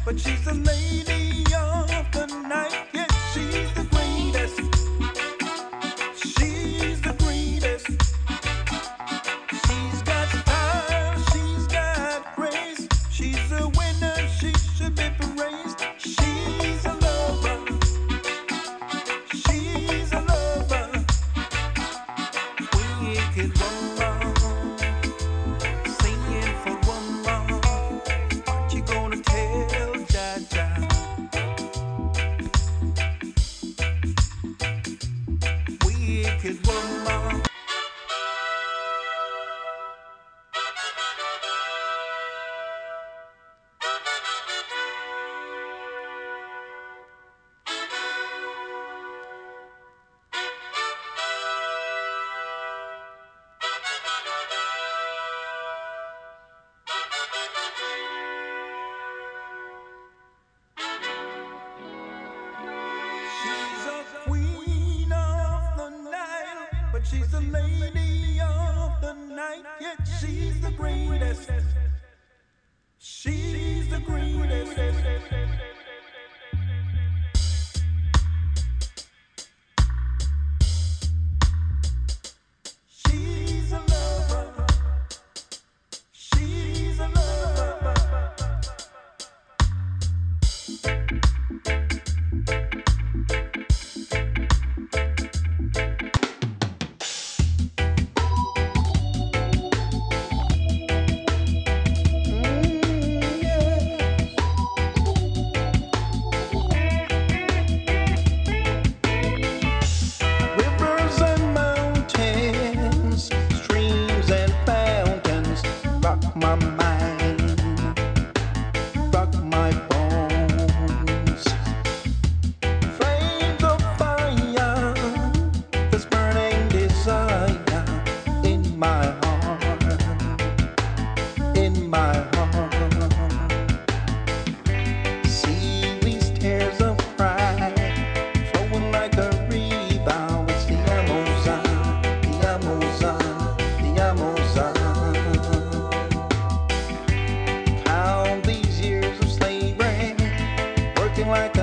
but she's the lady of the night. Yeah, she's the greatest. She's the greatest. She's got style, she's got grace. She's a winner, she should be praised. She's a lover. She's a lover. Wicked woman, singing for woman. What you gonna tell Jaja? Wicked woman. She's a queen of the night, but she's the lady of the night. Yeah, she's the greatest. She's the greatest. She's a lover. She's a lover. Rivers and mountains, streams and fountains, rock my mind, rock my bones. Flames of fire, this burning desire in my heart, in my heart. See these tears of pride flowing like a river. It's the Amazon, the Amazon, the Amazon. Count these years of slavery, working like